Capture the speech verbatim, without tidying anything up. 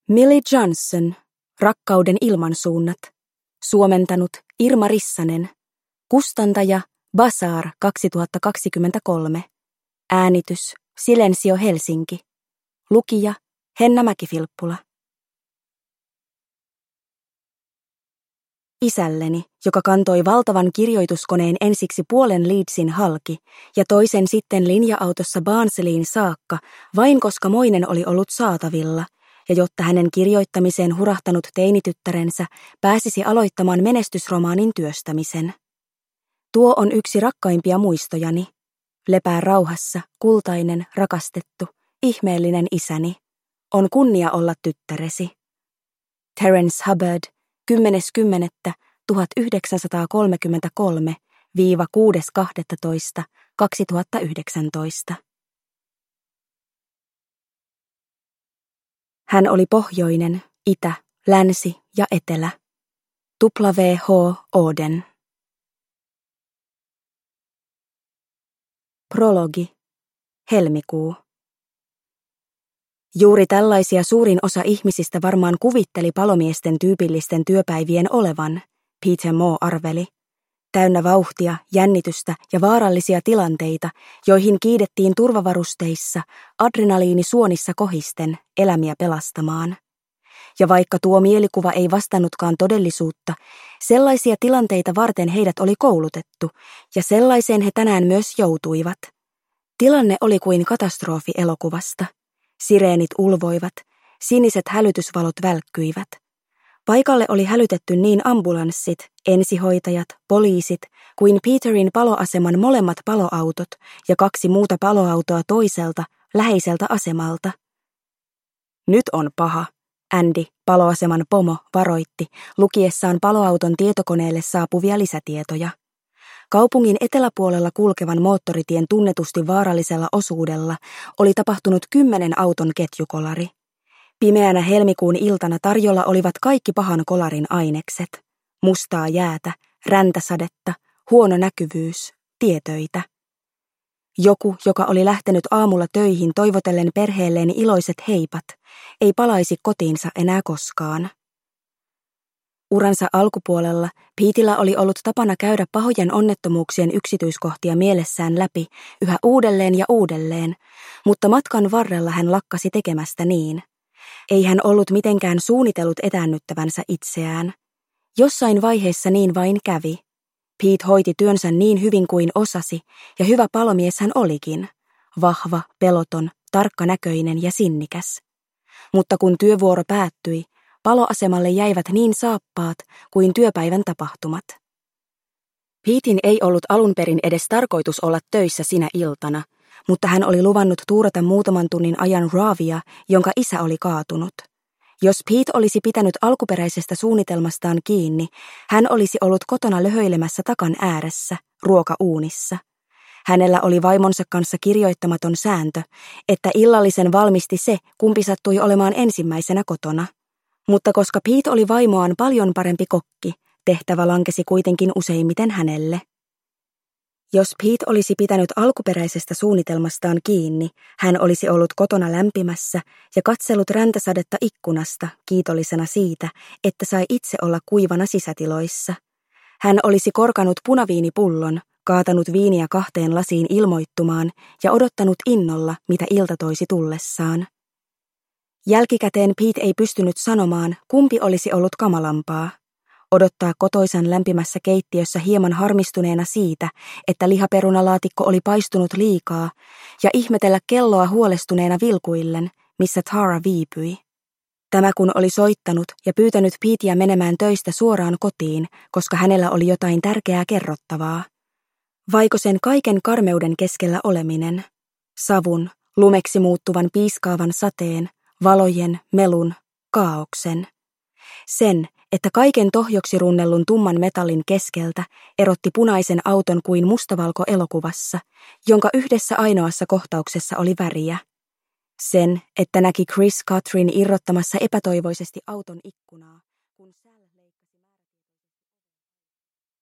Millie Johnson, Rakkauden ilmansuunnat. Suomentanut Irma Rissanen. Kustantaja Bazaar kaksituhattakaksikymmentäkolme. Äänitys Silensio Helsinki. Lukija Henna Mäkifilppula. Isälleni, joka kantoi valtavan kirjoituskoneen ensiksi puolen Leedsin halki ja toisen sitten linja-autossa Barnseleyin saakka, vain koska moinen oli ollut saatavilla, ja jotta hänen kirjoittamiseen hurahtanut teinityttärensä pääsisi aloittamaan menestysromaanin työstämisen. Tuo on yksi rakkaimpia muistojani. Lepää rauhassa, kultainen, rakastettu, ihmeellinen isäni. On kunnia olla tyttäresi. Terence Hubbard, kymmenes kymmenettä tuhatyhdeksänsataakolmekymmentäkolme – kuudes kahdestoista kaksituhattayhdeksäntoista. Hän oli pohjoinen, itä, länsi ja etelä. W H Auden. Prologi. Helmikuu. Juuri tällaisia suurin osa ihmisistä varmaan kuvitteli palomiesten tyypillisten työpäivien olevan, Peter Moore arveli. Täynnä vauhtia, jännitystä ja vaarallisia tilanteita, joihin kiidettiin turvavarusteissa, adrenaliini suonissa kohisten, elämiä pelastamaan. Ja vaikka tuo mielikuva ei vastannutkaan todellisuutta, sellaisia tilanteita varten heidät oli koulutettu, ja sellaiseen he tänään myös joutuivat. Tilanne oli kuin katastrofi elokuvasta. Sireenit ulvoivat, siniset hälytysvalot välkkyivät. Paikalle oli hälytetty niin ambulanssit, ensihoitajat, poliisit kuin Peterin paloaseman molemmat paloautot ja kaksi muuta paloautoa toiselta, läheiseltä asemalta. Nyt on paha, Andy, paloaseman pomo, varoitti, lukiessaan paloauton tietokoneelle saapuvia lisätietoja. Kaupungin eteläpuolella kulkevan moottoritien tunnetusti vaarallisella osuudella oli tapahtunut kymmenen auton ketjukolari. Pimeänä helmikuun iltana tarjolla olivat kaikki pahan kolarin ainekset. Mustaa jäätä, räntäsadetta, huono näkyvyys, tietöitä. Joku, joka oli lähtenyt aamulla töihin toivotellen perheelleen iloiset heipat, ei palaisi kotiinsa enää koskaan. Uransa alkupuolella Petellä oli ollut tapana käydä pahojen onnettomuuksien yksityiskohtia mielessään läpi yhä uudelleen ja uudelleen, mutta matkan varrella hän lakkasi tekemästä niin. Ei hän ollut mitenkään suunnitellut etäännyttävänsä itseään. Jossain vaiheessa niin vain kävi. Pete hoiti työnsä niin hyvin kuin osasi, ja hyvä palomies hän olikin. Vahva, peloton, tarkkanäköinen ja sinnikäs. Mutta kun työvuoro päättyi, paloasemalle jäivät niin saappaat kuin työpäivän tapahtumat. Peten ei ollut alun perin edes tarkoitus olla töissä sinä iltana, mutta hän oli luvannut tuurata muutaman tunnin ajan Raavia, jonka isä oli kaatunut. Jos Pete olisi pitänyt alkuperäisestä suunnitelmastaan kiinni, hän olisi ollut kotona löhöilemässä takan ääressä, ruokauunissa. Hänellä oli vaimonsa kanssa kirjoittamaton sääntö, että illallisen valmisti se, kumpi sattui olemaan ensimmäisenä kotona. Mutta koska Pete oli vaimoaan paljon parempi kokki, tehtävä lankesi kuitenkin useimmiten hänelle. Jos Pete olisi pitänyt alkuperäisestä suunnitelmastaan kiinni, hän olisi ollut kotona lämpimässä ja katsellut räntäsadetta ikkunasta kiitollisena siitä, että sai itse olla kuivana sisätiloissa. Hän olisi korkanut punaviinipullon, kaatanut viiniä kahteen lasiin ilmoittumaan ja odottanut innolla, mitä ilta toisi tullessaan. Jälkikäteen Pete ei pystynyt sanomaan, kumpi olisi ollut kamalampaa. Odottaa kotoisan lämpimässä keittiössä hieman harmistuneena siitä, että lihaperunalaatikko oli paistunut liikaa, ja ihmetellä kelloa huolestuneena vilkuillen, missä Tara viipyi. Tämä kun oli soittanut ja pyytänyt Peteä menemään töistä suoraan kotiin, koska hänellä oli jotain tärkeää kerrottavaa. Vaiko sen kaiken karmeuden keskellä oleminen? Savun, lumeksi muuttuvan piiskaavan sateen, valojen, melun, kaaoksen. Sen, että kaiken tohjoksi runnellun tumman metallin keskeltä erotti punaisen auton kuin mustavalko-elokuvassa, jonka yhdessä ainoassa kohtauksessa oli väriä. Sen, että näki Chris Catherine irrottamassa epätoivoisesti auton ikkunaa.